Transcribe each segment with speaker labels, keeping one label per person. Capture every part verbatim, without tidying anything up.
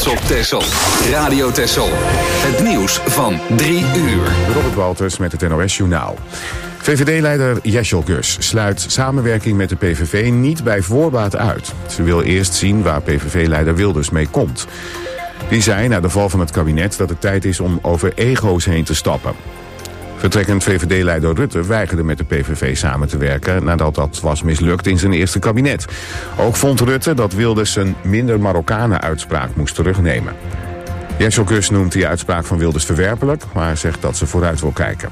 Speaker 1: op Texel. Radio Texel. Het nieuws van drie uur.
Speaker 2: Robert Walters met het N O S-journaal. V V D-leider Yeshel Gus sluit samenwerking met de P V V niet bij voorbaat uit. Ze wil eerst zien waar P V V-leider Wilders mee komt. Die zei na de val van het kabinet dat het tijd is om over ego's heen te stappen. Vertrekkend V V D-leider Rutte weigerde met de P V V samen te werken nadat dat was mislukt in zijn eerste kabinet. Ook vond Rutte dat Wilders zijn minder Marokkanen-uitspraak moest terugnemen. Yeshel Gus noemt die uitspraak van Wilders verwerpelijk, maar zegt dat ze vooruit wil kijken.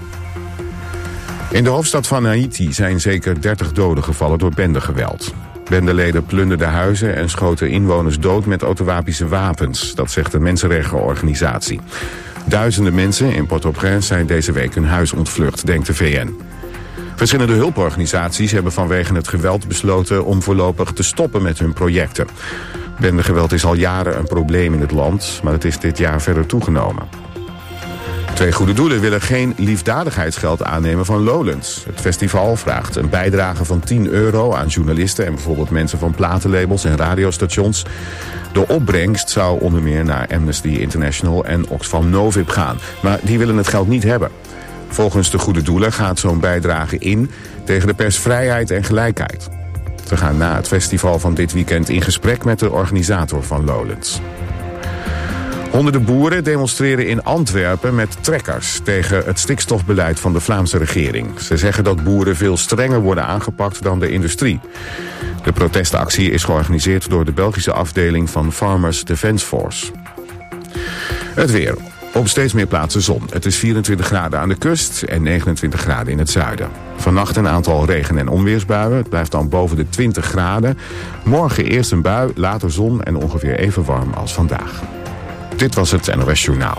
Speaker 2: In de hoofdstad van Haiti zijn zeker dertig doden gevallen door bendegeweld. Bendeleden plunderden huizen en schoten inwoners dood met automatische wapens. Dat zegt de mensenrechtenorganisatie. Duizenden mensen in Port-au-Prince zijn deze week hun huis ontvlucht, denkt de V N. Verschillende hulporganisaties hebben vanwege het geweld besloten om voorlopig te stoppen met hun projecten. Bendegeweld is al jaren een probleem in het land, maar het is dit jaar verder toegenomen. Twee goede doelen willen geen liefdadigheidsgeld aannemen van Lowlands. Het festival vraagt een bijdrage van tien euro aan journalisten en bijvoorbeeld mensen van platenlabels en radiostations. De opbrengst zou onder meer naar Amnesty International en Oxfam Novib gaan. Maar die willen het geld niet hebben. Volgens de goede doelen gaat zo'n bijdrage in tegen de persvrijheid en gelijkheid. Ze gaan na het festival van dit weekend in gesprek met de organisator van Lowlands. Honderden boeren demonstreren in Antwerpen met trekkers tegen het stikstofbeleid van de Vlaamse regering. Ze zeggen dat boeren veel strenger worden aangepakt dan de industrie. De protestactie is georganiseerd door de Belgische afdeling van Farmers Defence Force. Het weer. Op steeds meer plaatsen zon. Het is vierentwintig graden aan de kust en negenentwintig graden in het zuiden. Vannacht een aantal regen- en onweersbuien. Het blijft dan boven de twintig graden. Morgen eerst een bui, later zon en ongeveer even warm als vandaag. Dit was het N O S-journaal.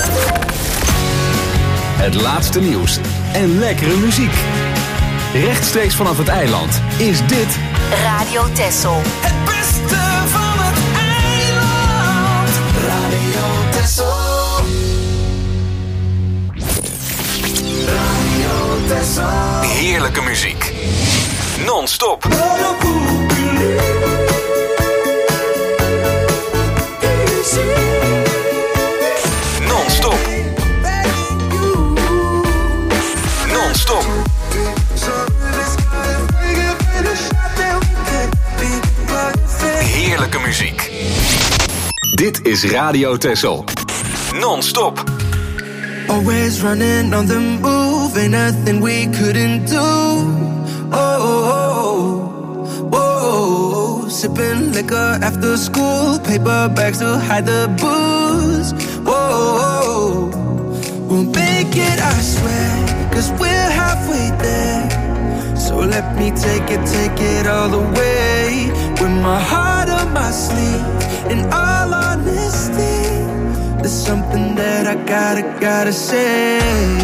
Speaker 1: Het laatste nieuws en lekkere muziek. Rechtstreeks vanaf het eiland is dit
Speaker 3: Radio Texel.
Speaker 4: Het beste van het eiland. Radio Texel. Radio Texel.
Speaker 1: heerlijke muziek. Non-stop. Non-stop. Non-stop. Heerlijke muziek. Dit is Radio Texel. Non-stop.
Speaker 4: Always running on the move, ain't nothing we couldn't do. Oh, oh, oh, oh, oh. Sipping liquor after school, paper bags to hide the booze. Oh, oh, we'll make it, I swear, cause we're halfway there. So let me take it, take it all the way. With my heart on my sleeve, in all honesty, there's something that I gotta, gotta say.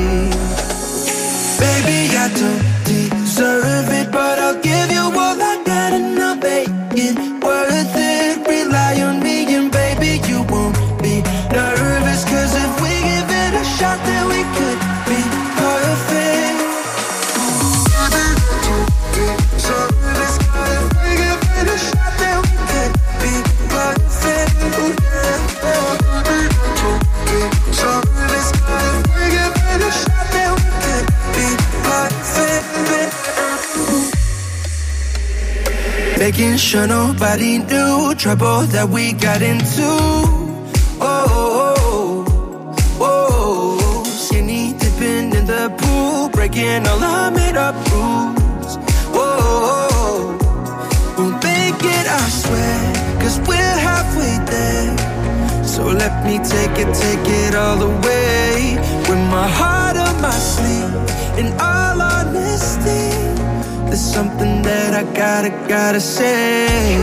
Speaker 4: Baby, I don't deserve it, but I'll give you all I got and I'll make it worth it. Rely on me and baby, you won't be nervous, cause if we give it a shot, then we could be perfect. Making sure nobody knew trouble that we got into. Oh, oh, oh, oh. Skinny dipping in the pool, breaking all our made up rules. Oh, oh, we'll make it, I swear, cause we're halfway there. So let me take it, take it all the way. With my heart on my sleeve, in all honesty, there's something that I gotta, gotta say.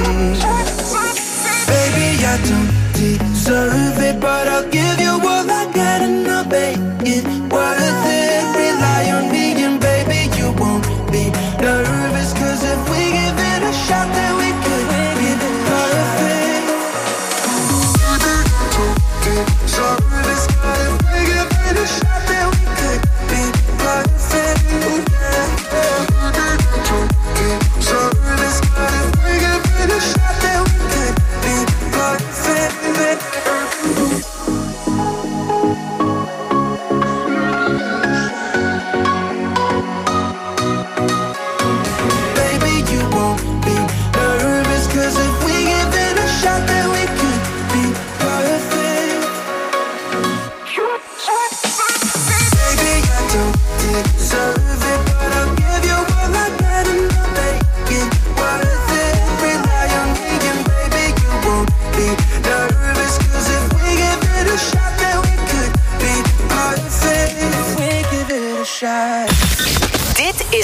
Speaker 4: Baby, I don't deserve it, but I'll give you all I got and I'll make it worth it. Rely on me and baby, you won't be nervous, cause if we give it a shot, then we could be perfect. So if we give it a shot, then we could be perfect. So this if we give it a shot, then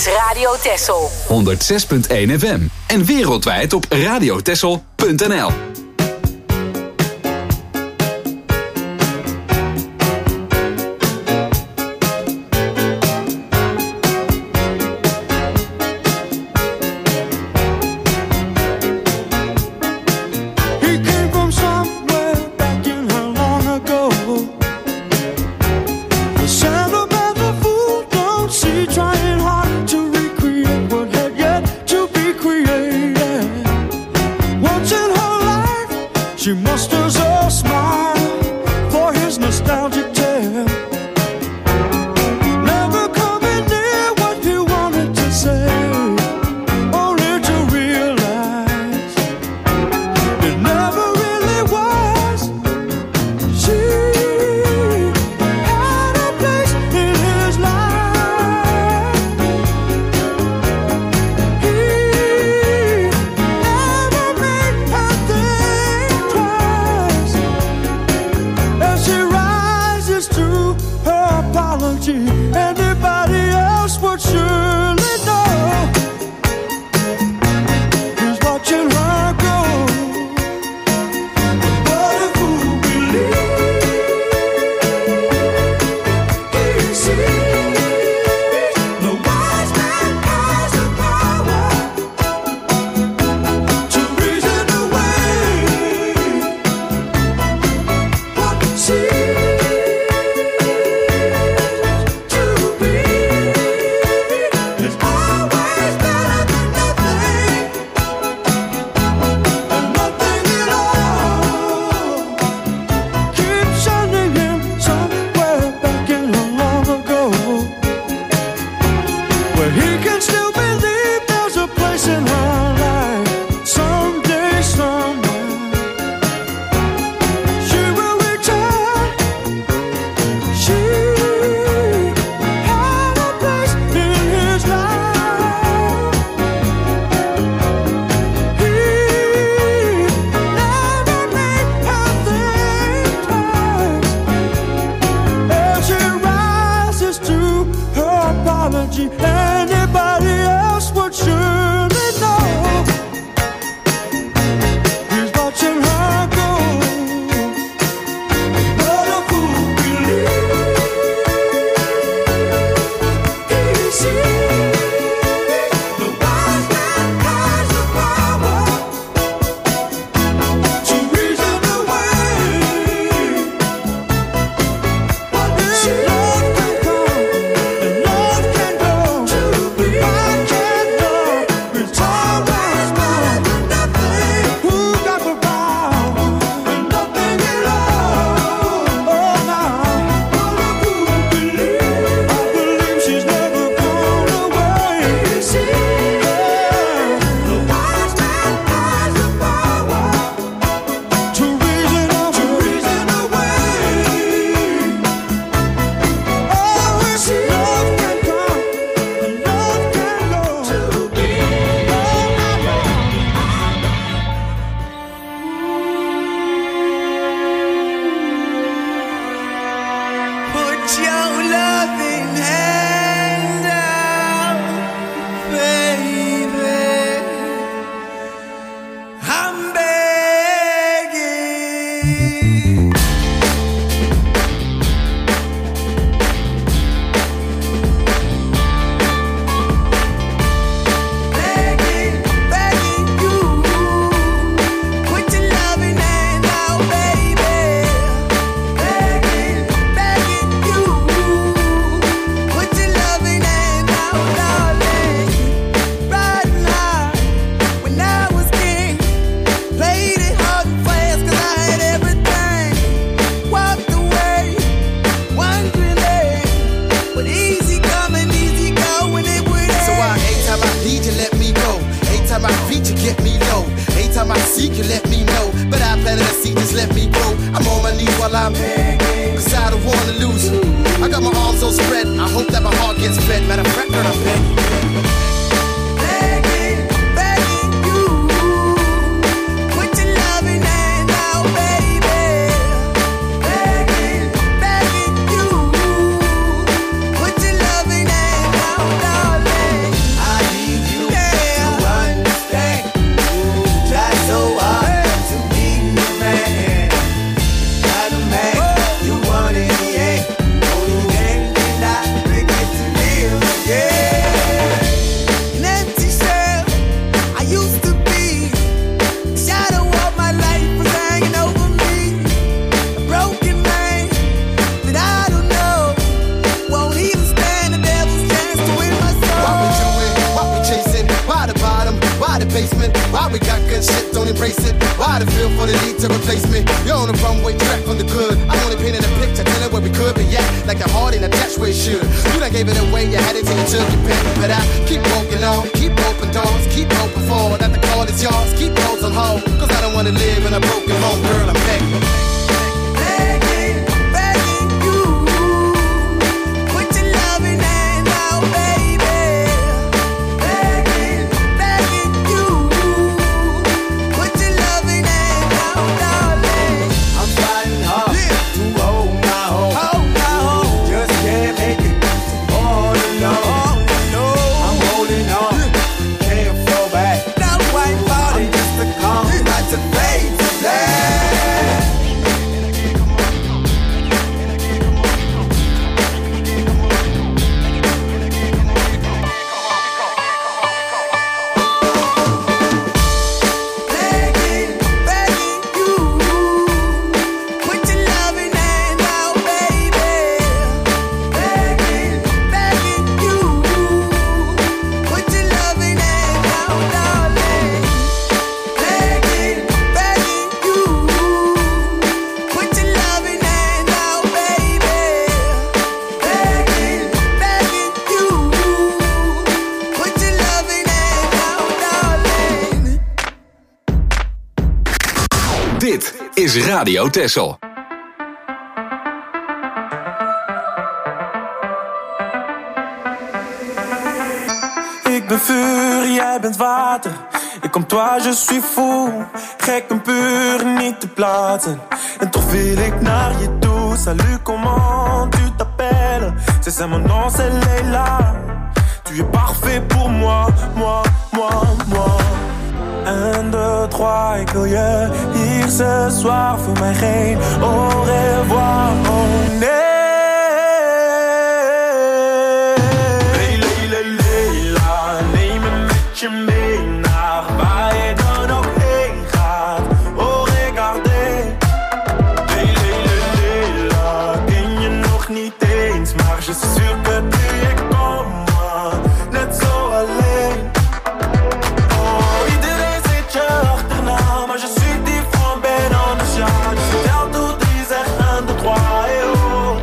Speaker 3: is Radio Texel.
Speaker 1: honderdzes punt één F M. En wereldwijd op radiotexel punt n l.
Speaker 3: replacement. Why the feel for the need to replace me? You're on the runway track from the good. I'm only painting a picture, telling where we could be at. Like a heart in a touch where it should. You done gave it away, you had it till you took your pick. But I keep walking on, keep open doors, keep open forward. That the call is yours, keep those on hold. Cause I don't wanna live in a broken home, girl, I'm begging.
Speaker 1: Dit is Radio Texel.
Speaker 5: Ik ben vuur, jij bent water. Ik comme toi, je suis fou. Gek en puur, niet te plaatsen. En toch wil ik naar je toe. Salut, comment tu t'appelles? C'est ça mon nom, c'est Leila. Tu es parfait pour moi, moi, moi, moi. Un, deux, trois, ik wil je hier ce soir. Voor mij geen au revoir, oh nee. Leila, Leila, neem me met je mee naar waar je dan ook heen gaat. Oh, regardez. Leila, Leila, ken je nog niet eens, maar je suis sûr que tu es comme moi, net zo alleen. Maar je suis différent, ben anders, ja. Dus vertel toe drie, zeg un, deux, trois, et oh.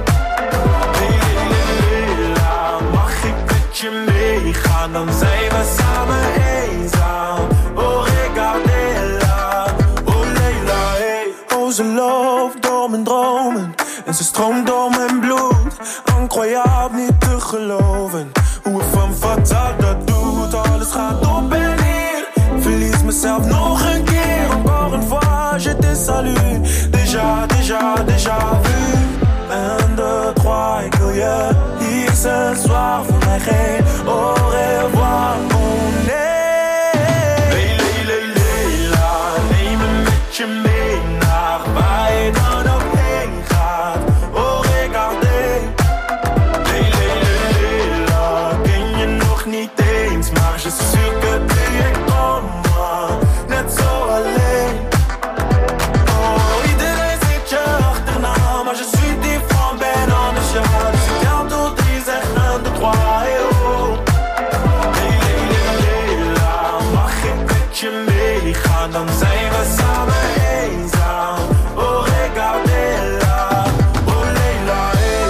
Speaker 5: Leila, mag ik met je meegaan? Dan zijn we samen eenzaam. Oh, regardez-la, oh Leila, hey. Oh, ze loopt door mijn dromen en ze stroomt door mijn bloed. Incroyable, niet te geloven hoe een femme fatale dat doet. Alles gaat op en neer, verlies mezelf nog een keer. Encore une fois, je te salue. Déjà, déjà, déjà vu. Un, deux, trois, ik wil je hier ce soir. Voor mij geen au revoir, oh nee. Leila, Leila, Leila, neem me met je mee naar waar je dan ook heen gaat. Oh, regardez. Leila, Leila, Leila, ken je nog niet eens, maar je suis sûr que tu es comme moi, net zo alleen. Oh, iedereen zit je achterna, maar je suis différent, ben anders, ja. Dus ik tel tot drie, zeg un, deux, trois, et oh. Leila, Leila, mag ik met je meegaan? Dan zijn we samen eenzaam. Oh, regardez-la, oh Leila, hey.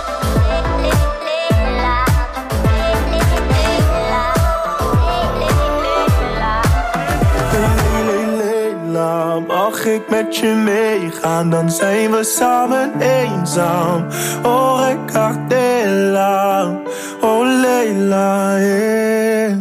Speaker 5: Leila, mag ik met je meegaan? Dan zijn we samen eenzaam. Oh, regardez-la, oh Leila, yeah.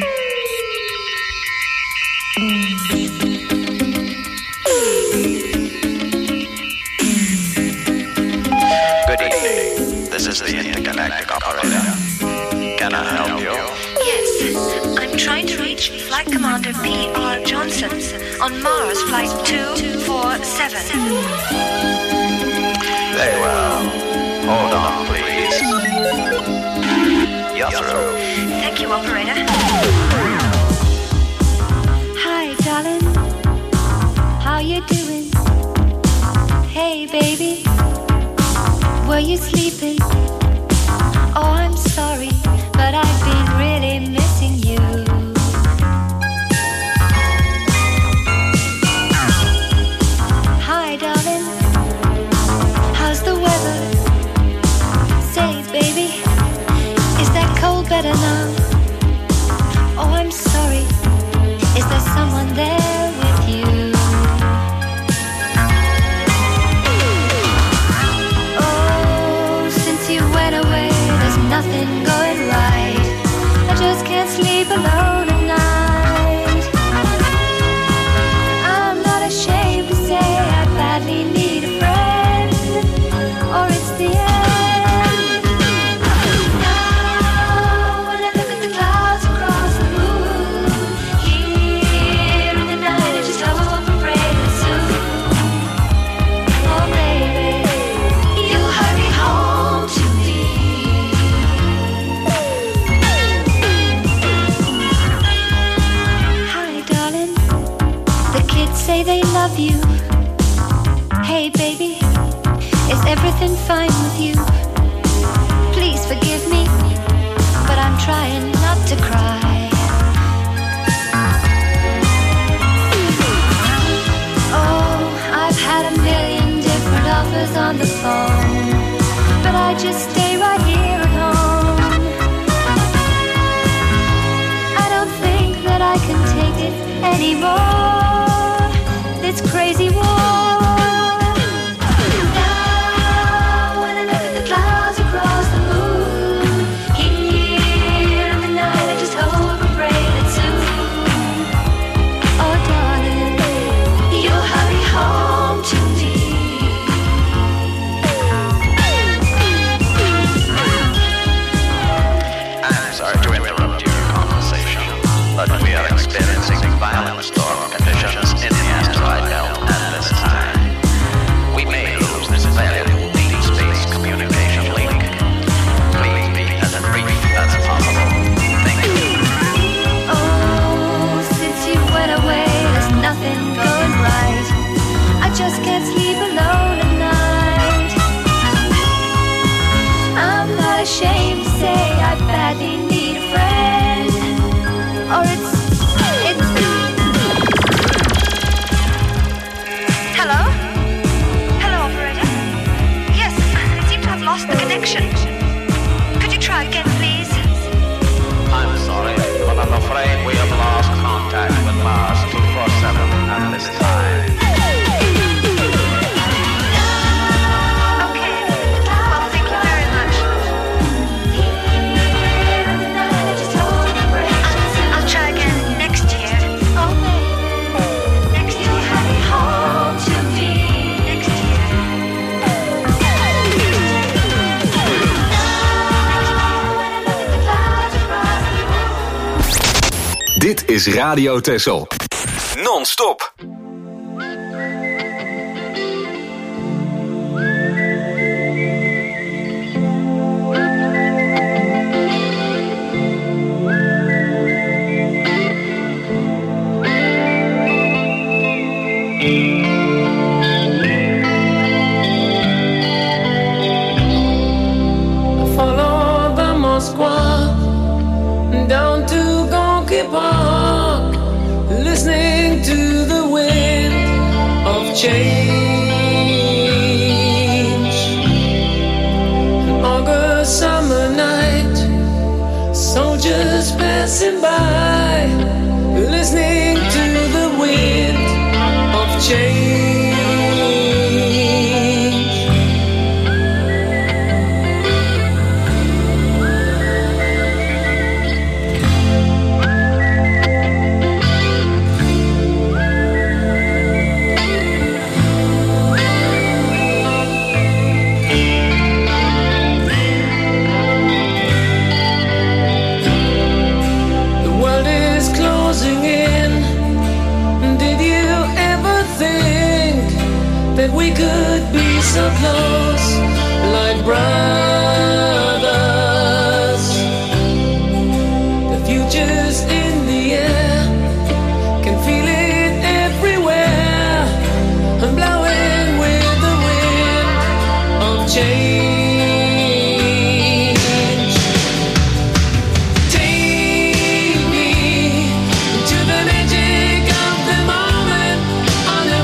Speaker 6: Good evening. This is the intergalactic operator. Can I help you?
Speaker 7: Yes, I'm trying to reach Flight Commander P R Johnson on Mars Flight two four seven.
Speaker 6: Very well. Hold on, please. You're through.
Speaker 7: Thank you, operator.
Speaker 8: Hi, darling. How you doing? Hey, baby. Were you sleeping? Oh, I'm sorry, but I've been really missing you. with you. Hey baby, is everything fine with you? Please forgive me, but I'm trying not to cry. Oh, I've had a million different offers on the phone, but I just stay right here at home. I don't think that I can take it anymore, this crazy war. Now when I look at the clouds across the moon, here in the night I just hope and pray that soon, oh darling, you'll hurry home to me.
Speaker 6: I'm sorry to interrupt your conversation, but we are experiencing violent storm conditions in the asteroid belt at this time. We may lose this valuable deep space communication link. Please be as brief as possible. Thank you.
Speaker 8: Oh, since you went away, there's nothing going right. I just can't sleep alone at night. I'm not ashamed to say I badly need a friend. Or it's, it's... Hello? Hello, operator? Yes, I seem to have lost the connection. Could you try again, please?
Speaker 6: I'm sorry, but I'm afraid we have lost contact with Mars two forty-seven at this time.
Speaker 8: Okay, well, thank you very much. I'll, I'll try again next year. Oh, baby. Next year. Hurry home to me. Next year.
Speaker 1: Dit is Radio Texel. Non-stop.
Speaker 5: Follow the Moskva down to Gonky Park, listening to the wind of change. An August summer night, soldiers passing by, listening to the wind of change. The world is closing in. Did you ever think that we could be so close, like brothers? The future's in the air, can feel it everywhere. I'm blowing with the wind of change. Take me to the magic of the moment on a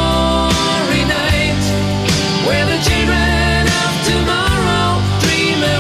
Speaker 5: glory night, where the children of tomorrow dream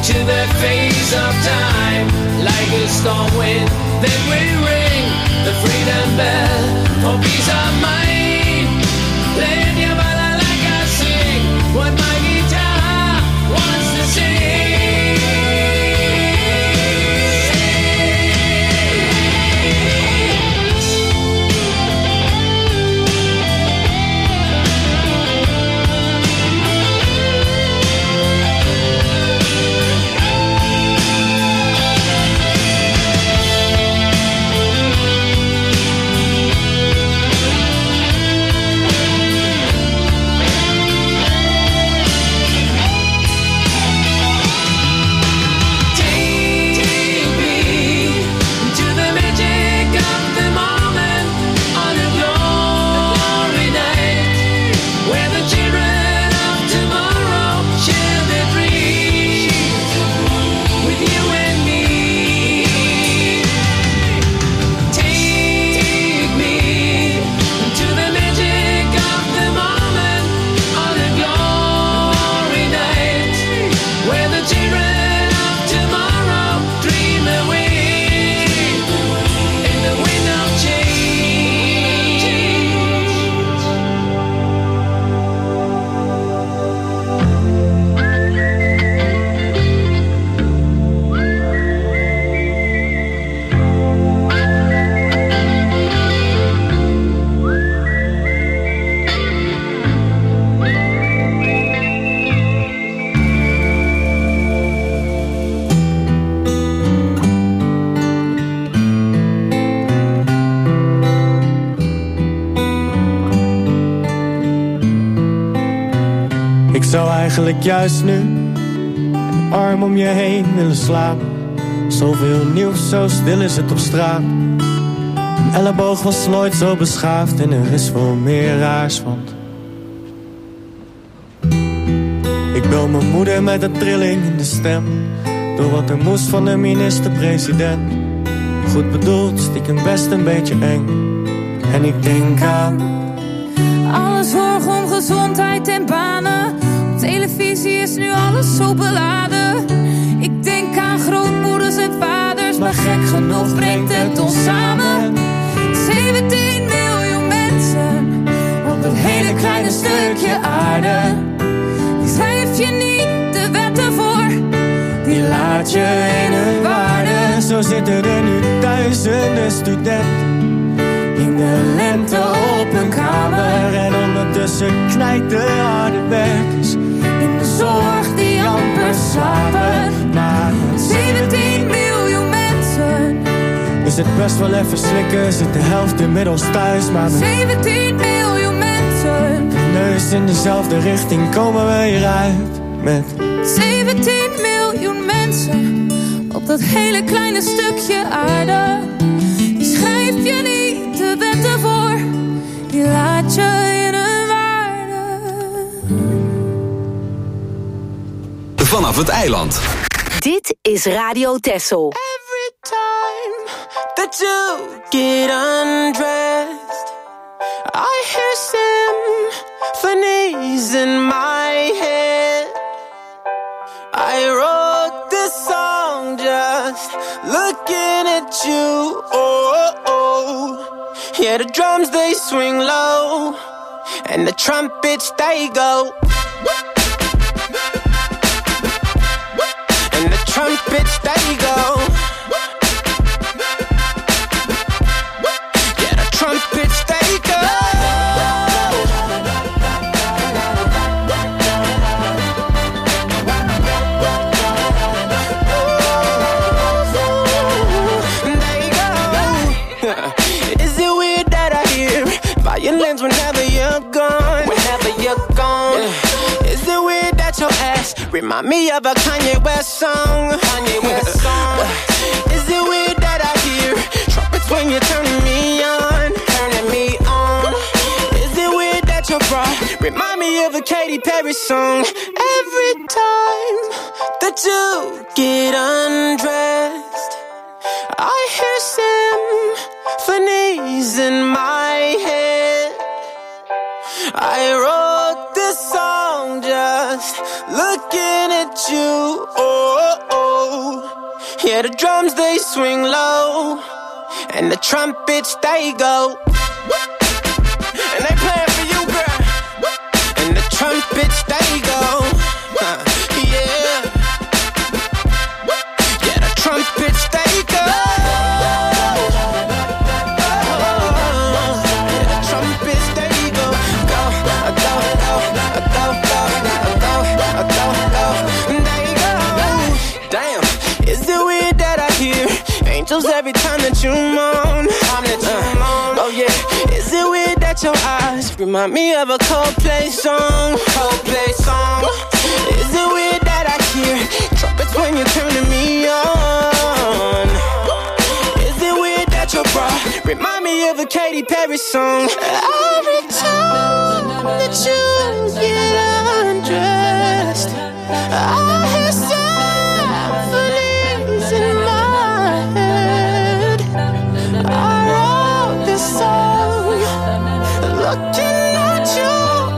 Speaker 9: into the face of time. Like a storm wind, then we ring the freedom bell for peace of mind. Playing your ballad like I sing what my guitar wants to sing.
Speaker 10: Eigenlijk juist nu een arm om je heen willen slapen. Zoveel nieuws, zo stil is het op straat. Een elleboog was nooit zo beschaafd en er is veel meer raars, want ik bel mijn moeder met een trilling in de stem, door wat er moest van de minister-president. Goed bedoeld, stiekem best een beetje eng. En ik denk aan
Speaker 11: alle zorg om gezondheid en banen. Televisie is nu alles zo beladen. Ik denk aan grootmoeders en vaders, maar gek genoeg brengt het ons samen. zeventien miljoen mensen op een hele kleine stukje aarde. Die schrijf je niet de wetten voor, die laat je in hun waarde.
Speaker 10: Zo zitten er nu duizenden studenten in de lente op hun kamer. En ondertussen knijpt de harde werkers
Speaker 11: in de zorg die amper slapen.
Speaker 10: Maar
Speaker 11: zeventien miljoen mensen
Speaker 10: is het best wel even slikken, zit de helft inmiddels thuis. Maar met
Speaker 11: zeventien miljoen mensen,
Speaker 10: neus in dezelfde richting komen we hieruit. Met
Speaker 11: zeventien miljoen mensen op dat hele kleine stukje aarde. Die schrijf je niet de wetten voor, die laat je in hun waarde.
Speaker 1: Vanaf het eiland.
Speaker 12: Dit is Radio Texel.
Speaker 13: Every time that you get undressed, I hear symphonies in my head. I wrote this song just looking at you. Oh, oh, oh. Yeah, the drums they swing low and the trumpets they go. And the trumpets they go. Yeah, the trumpets they go. Violins whenever you're gone. Whenever you're gone. Yeah. Is it weird that your ass remind me of a Kanye West song? Kanye West song. Is it weird that I hear trumpets when you're turning me on? Turning me on. Is it weird that your bra remind me of a Katy Perry song? Every time that you get undressed, I hear symphonies in my head. I wrote this song just looking at you. Oh, Yeah, the drums they swing low, and the trumpets they go, and they playing for you, girl. And the trumpets they go, uh, yeah, yeah, the trumpets they go. Yeah, the trumpets they go, go, go, go, go, go, go, go, go, they go. Damn, is it weird that I hear angels every time that you moan? Uh, oh yeah, is it weird that your eyes remind me of a Coldplay song? Coldplay song. Is it weird that I hear trumpets when you're turning me on? Is it weird that your bra remind me of a Katy Perry song? Every time that you get undressed, I hear symphonies in my head. I wrote this song looking at you.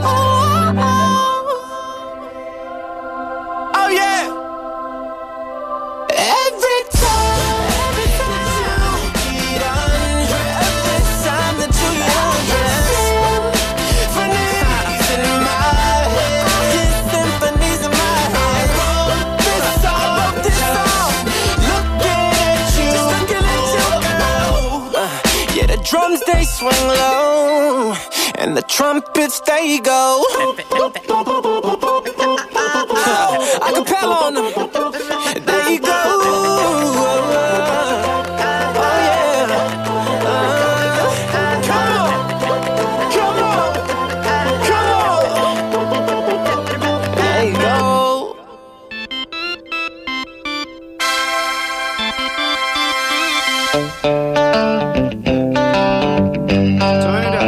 Speaker 13: Oh yeah. Every time, every time you get undressed, every time that you get undressed, symphonies in my head, symphonies in my head. I wrote this song, I wrote this song, looking at you, just looking at you, girl. Uh, yeah, the drums they swing low, and the trumpets they go. Acapella on them. There you go. Oh yeah. Uh, come on, come on, come on. There you go. Turn it up.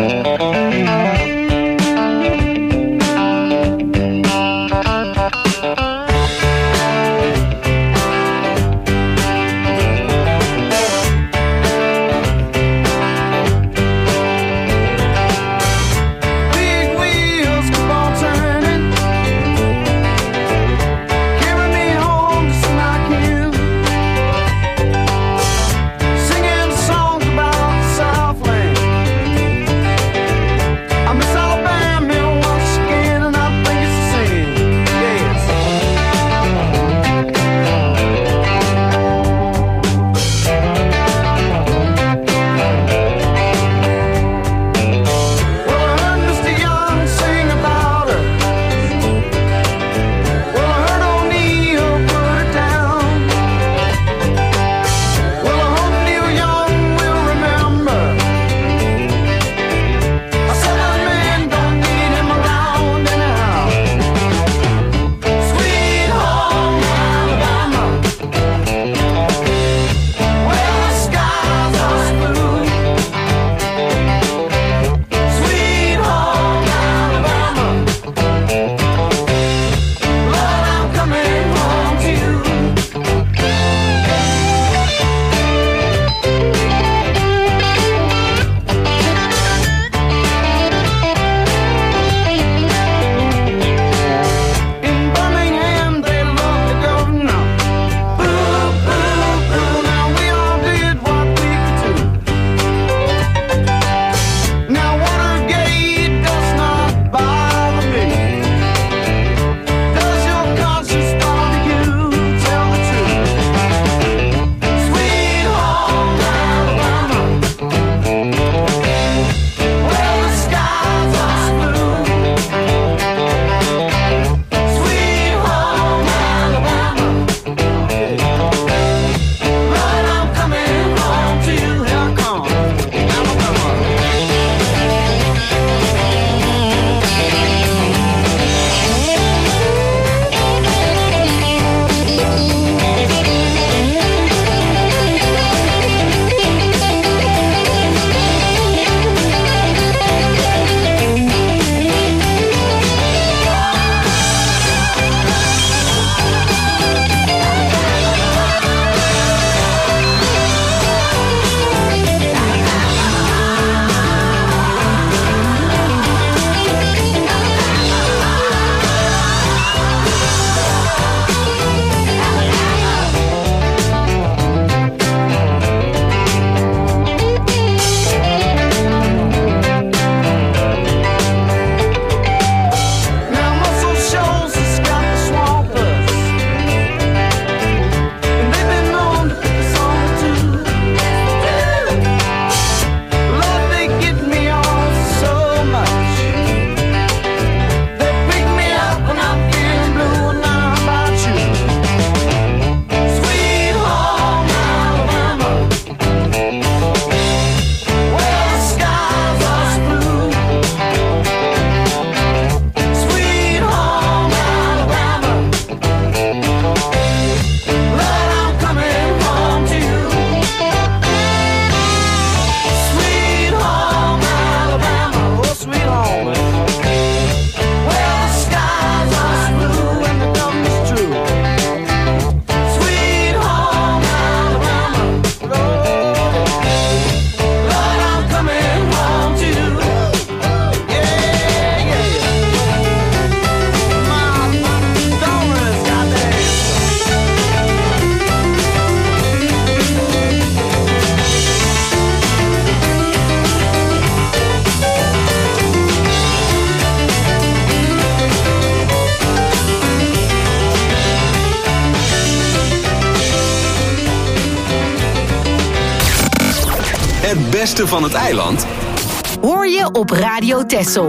Speaker 1: beste van het eiland
Speaker 12: hoor je op Radio Texel.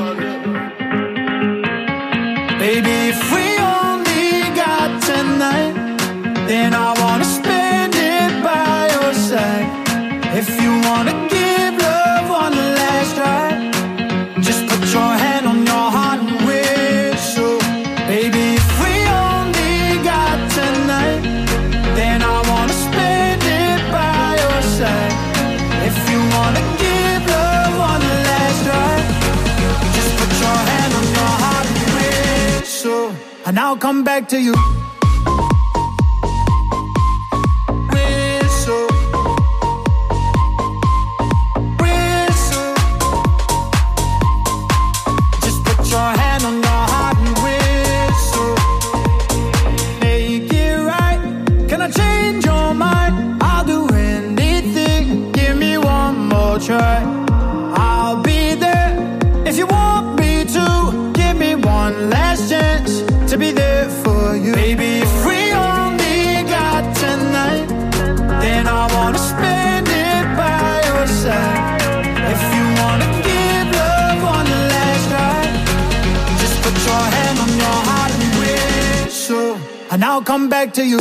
Speaker 14: Baby, if we only got tonight, then I wanna spend it by your side. If you wanna give love one last try, just put your hand on your heart and whistle. Baby, if we only got tonight, then I wanna spend it by your side. If you wanna give love one last try, just put your hand on your heart and whistle, and I'll come back to you. Try. I'll be there if you want me to. Give me one last chance to be there for you. Baby, if we only got tonight, then I wanna spend it by your side. If you wanna give love one last try, just put your hand on your heart and whistle, and I'll come back to you.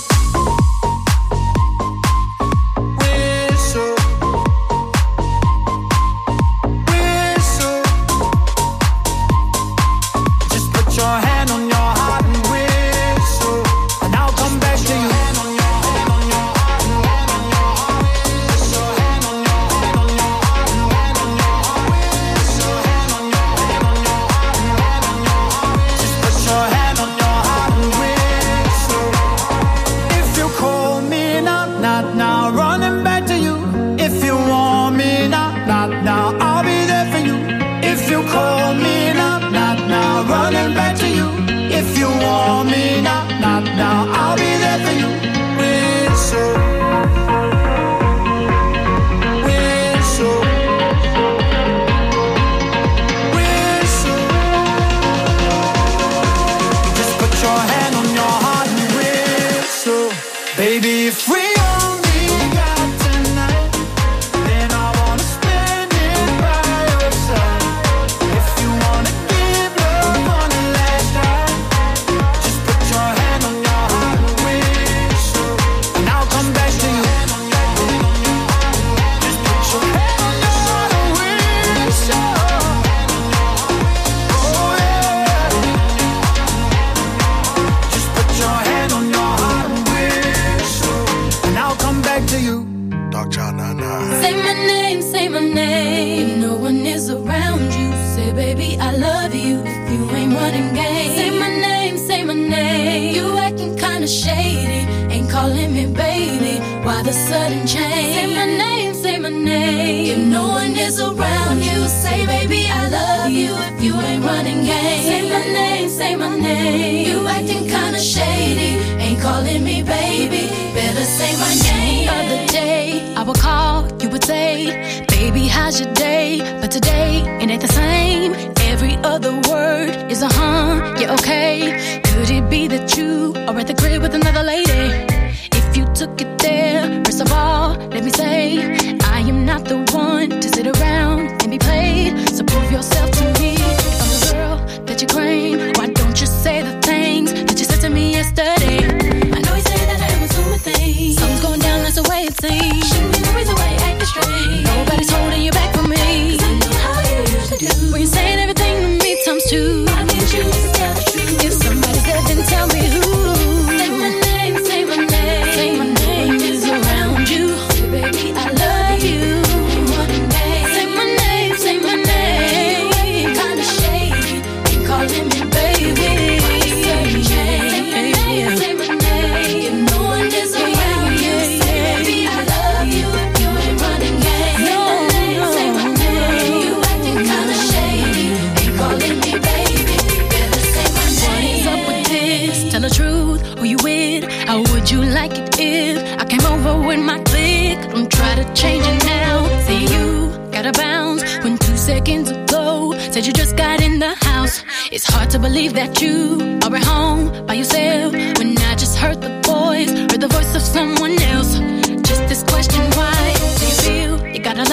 Speaker 15: It's hard to believe that you are at home by yourself when I just heard the voice, heard the voice of someone else. Just this question, why do you feel you gotta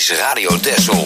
Speaker 16: is Radio Texel.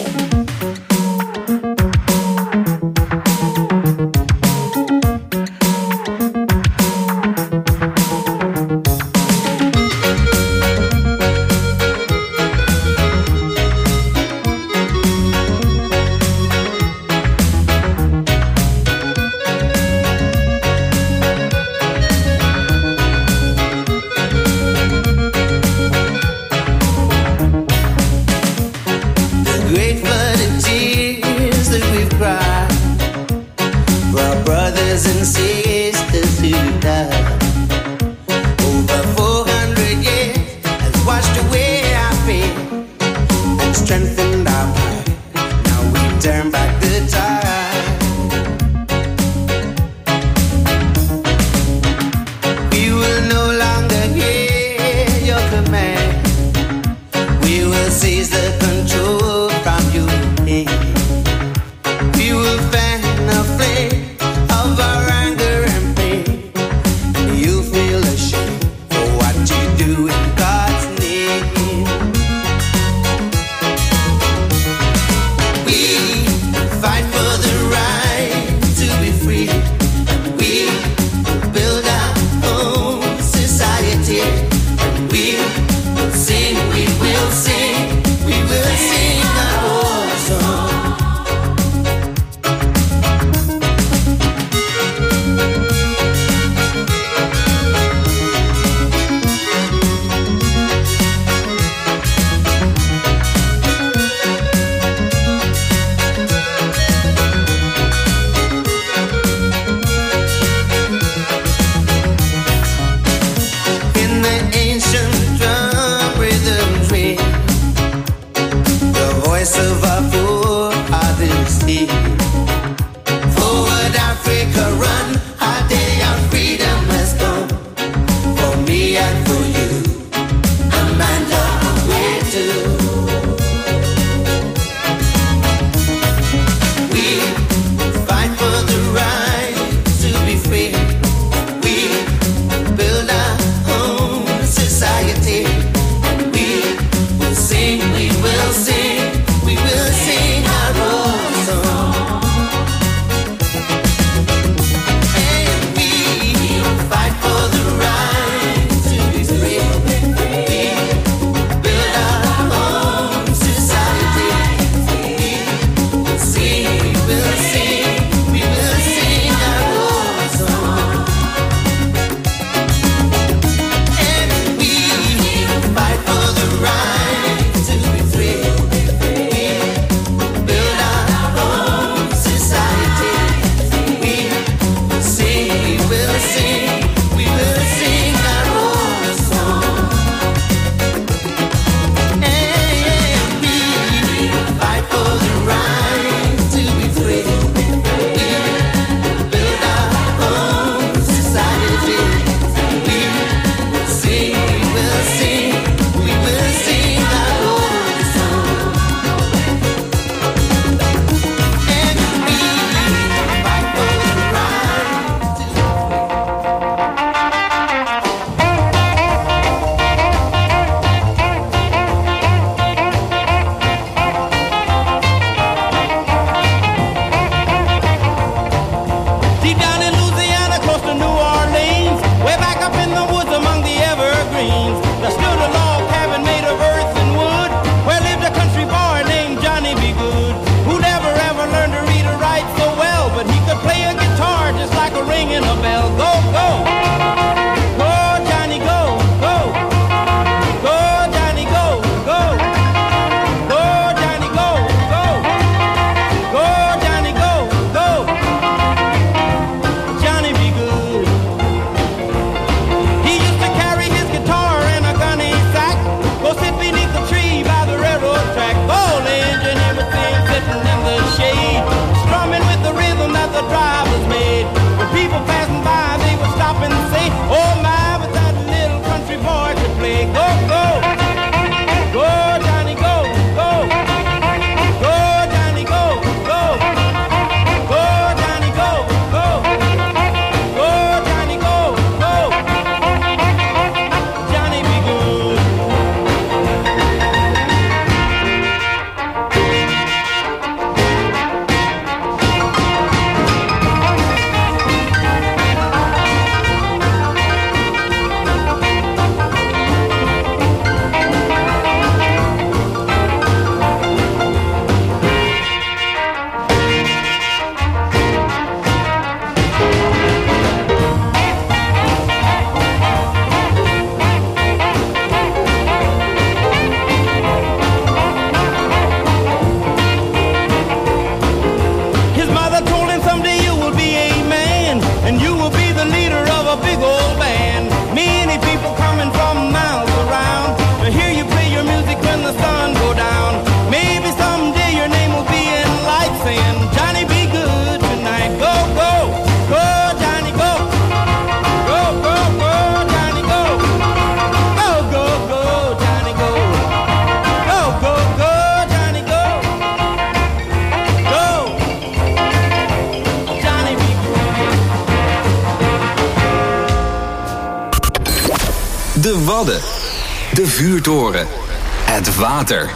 Speaker 1: Wadden. De vuurtoren. Het water.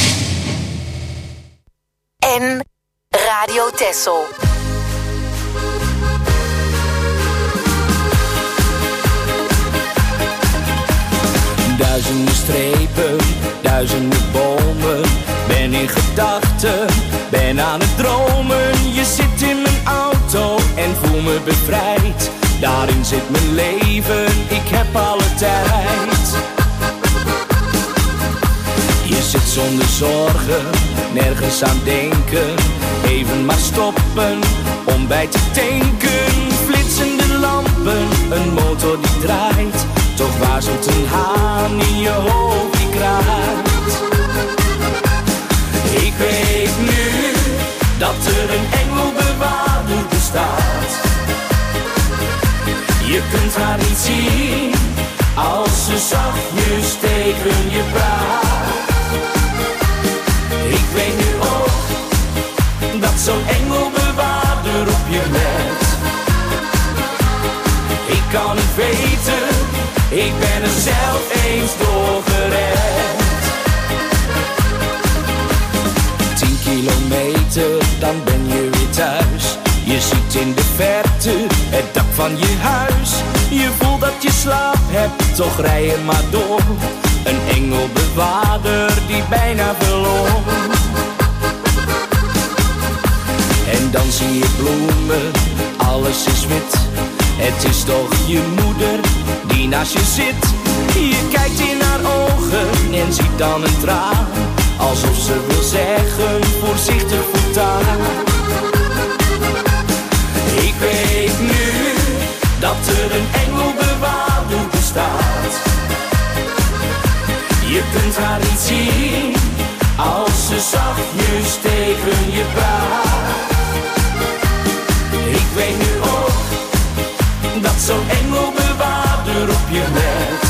Speaker 12: En Radio Texel.
Speaker 9: Duizenden strepen, duizenden bomen. Ben in gedachten, ben aan het dromen. Je zit in mijn auto en voel me bevrijd. Daarin zit mijn leven, ik heb alle tijd. Je zit zonder zorgen, nergens aan denken. Even maar stoppen, om bij te tanken. Flitsende lampen, een motor die draait. Toch waarschuwt een haan in je hoofd die kraait. Ik weet nu dat er een engelbewaarder bestaat. Je kunt haar niet zien als ze zachtjes tegen je praat. Ik weet nu ook dat zo'n engelbewaarder op je let. Ik kan het weten, ik ben er zelf eens door gered. Tien kilometer, dan ben je weer thuis. Je ziet in de verte het dak van je huis. Je voelt dat je slaap hebt, toch rij je maar door. Een engelbewaarder die bijna verloor. En dan zie je bloemen, alles is wit. Het is toch je moeder die naast je zit. Je kijkt in haar ogen en ziet dan een traan. Alsof ze wil zeggen, voorzichtig voortaan. Ik weet nu dat er een engelbewaarder bestaat. Je kunt haar niet zien als ze zachtjes tegen je praat. Ik weet nu ook dat zo'n engelbewaarder op je let.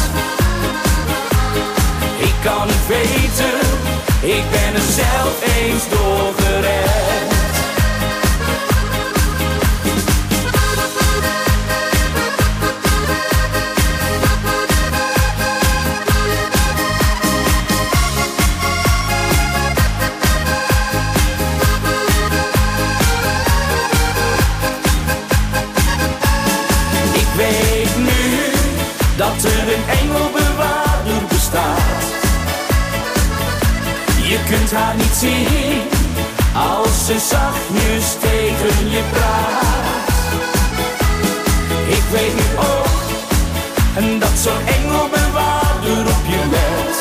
Speaker 9: Ik kan het weten, ik ben er zelf eens door gered. Dat er een engelbewaarder bestaat. Je kunt haar niet zien als ze zachtjes tegen je praat. Ik weet nu ook dat zo'n engelbewaarder op je let.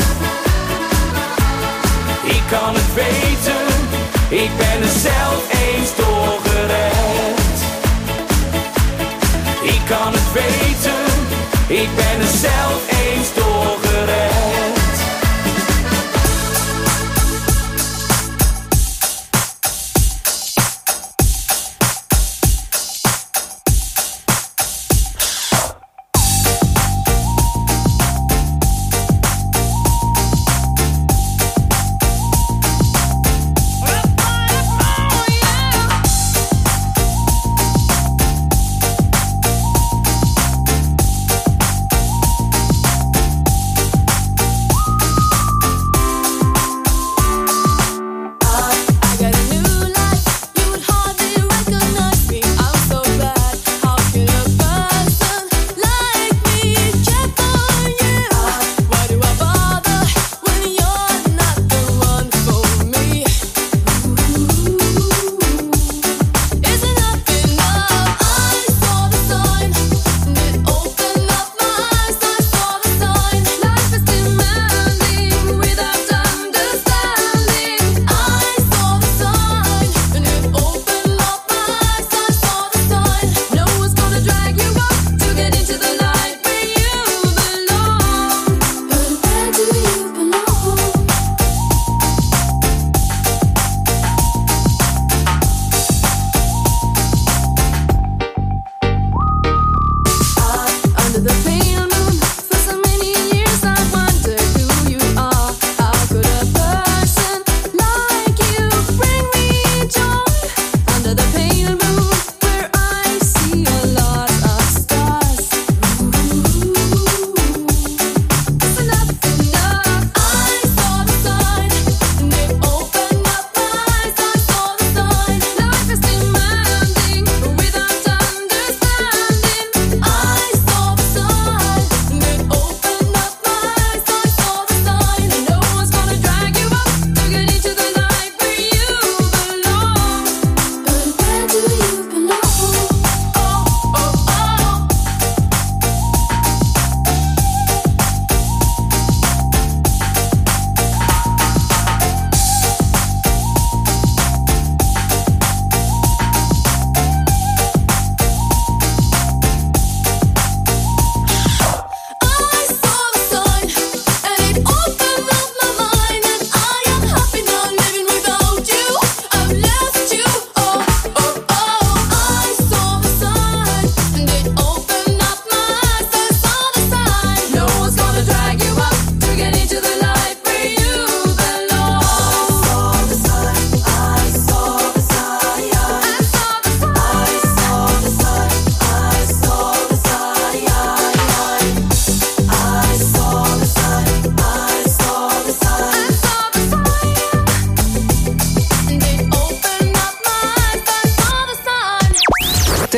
Speaker 9: Ik kan het weten, ik ben er zelf eens door gered. Ik kan het weten, ik ben er zelf eens door gered.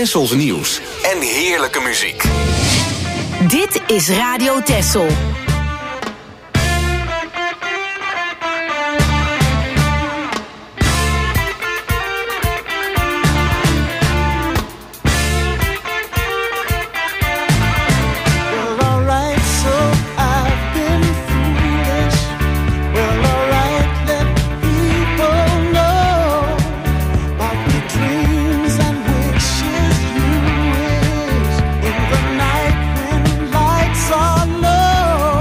Speaker 1: Tessels nieuws en heerlijke muziek.
Speaker 12: Dit is Radio Tessel.
Speaker 16: Lights are low.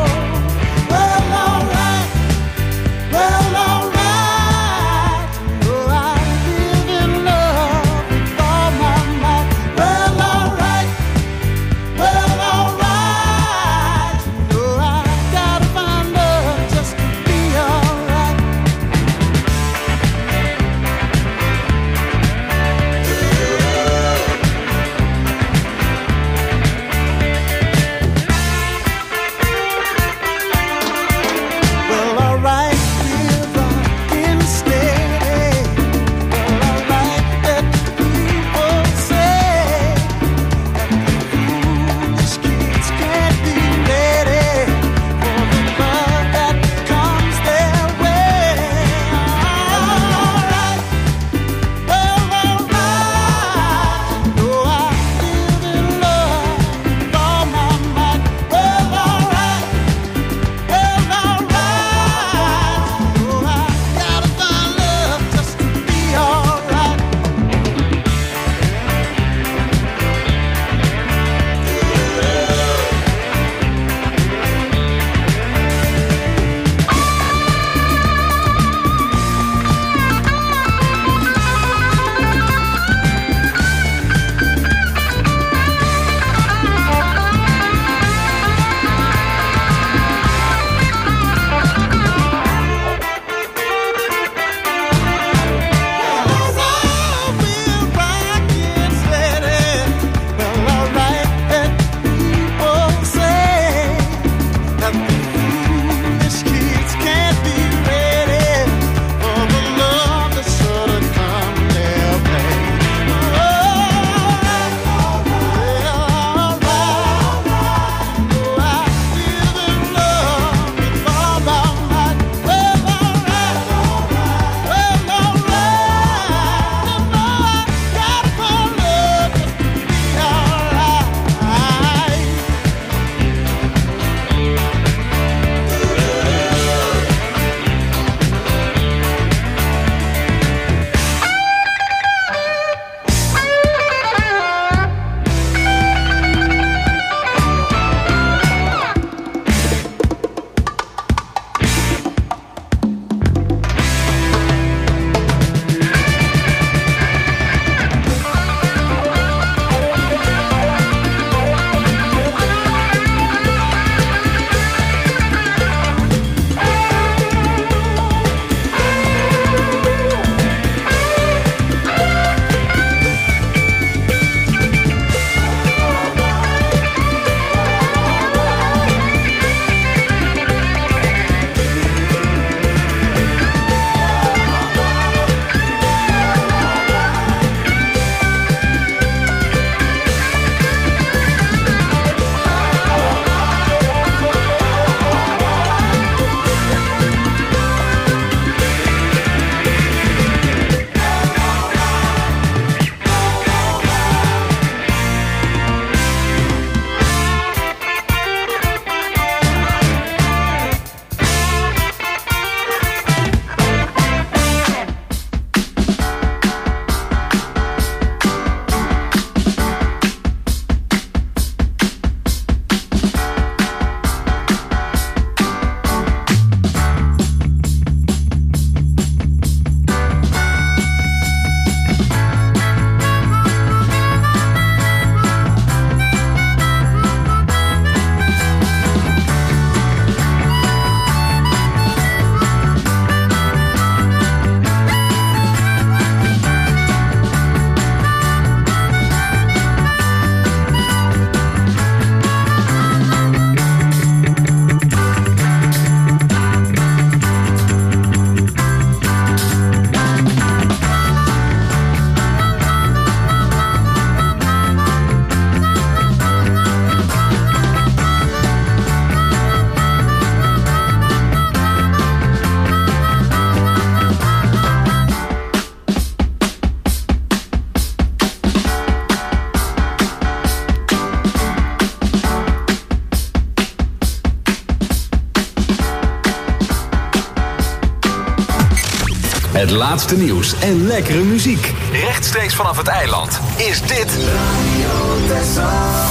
Speaker 1: Het laatste nieuws en lekkere muziek. Rechtstreeks vanaf het eiland is dit Radio Texel.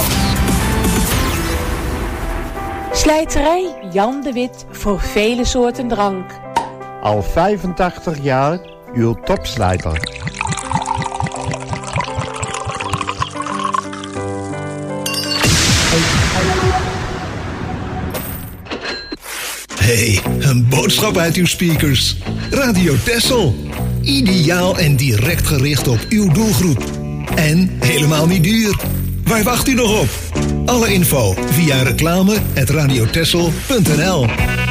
Speaker 16: Slijterij Jan de Wit voor vele soorten drank.
Speaker 17: Al vijfentachtig jaar uw topslijter.
Speaker 18: Hey, een boodschap uit uw speakers. Radio Texel. Ideaal en direct gericht op uw doelgroep. En helemaal niet duur. Waar wacht u nog op? Alle info via reclame at radiotexel punt n l.